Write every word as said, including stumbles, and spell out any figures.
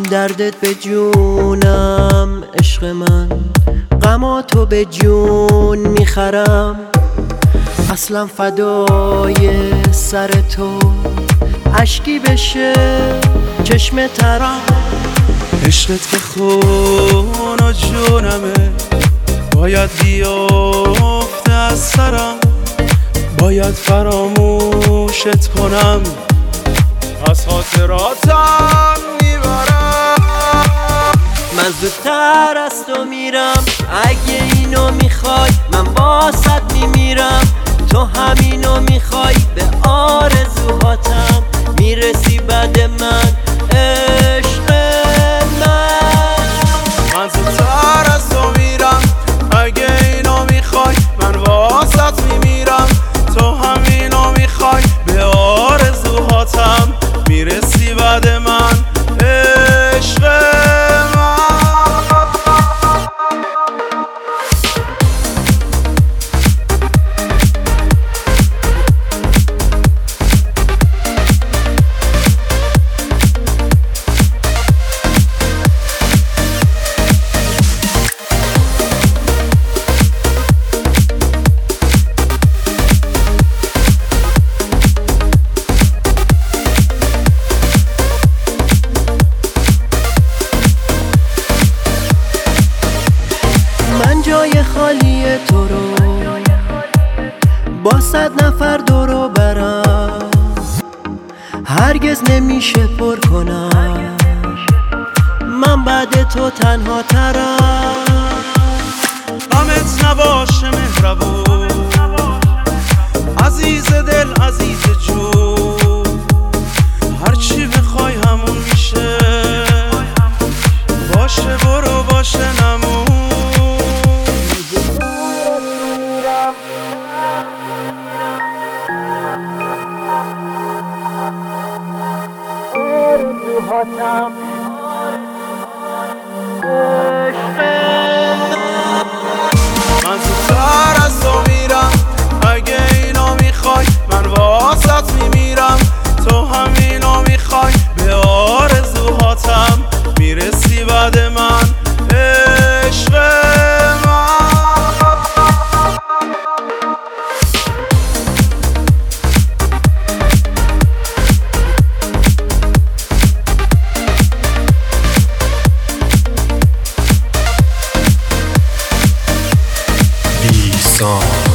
دردت به جونم عشق من، غماتو به جون میخرم. اصلا فدای سر تو اشکی بشه چشم ترم. عشقت که خون و جونمه، باید بیافته از سرم. باید فراموشت کنم، از خاطراتم میبرم. من زودتر از تو میرم، اگه اینو میخوای من باست میمیرم. تو همینو میخوای، به آرزوهاتم میرسی بعد من عشق من. من زودتر از تو میرم، اگه اینو میخوای من واسط میمیرم. تو همینو میخوای، به آرزوهاتم میرسی بعد من عشق من. جای خالی تو رو با صد نفر دورو برم، هرگز نمیشه پر کنم. من بعد تو تنها ترم. غمت نباشه مهربون، عزیز دل عزیز جون. هرچی بخوای همون میشه، باشه برو باشه نمون. آرزوهاتم عشق من زودتر از تو میرم، اگه اینو میخوای من واسط میمیرم. تو همینو میخوای، به آرزوهاتم میرسی بعد من عشق من. Song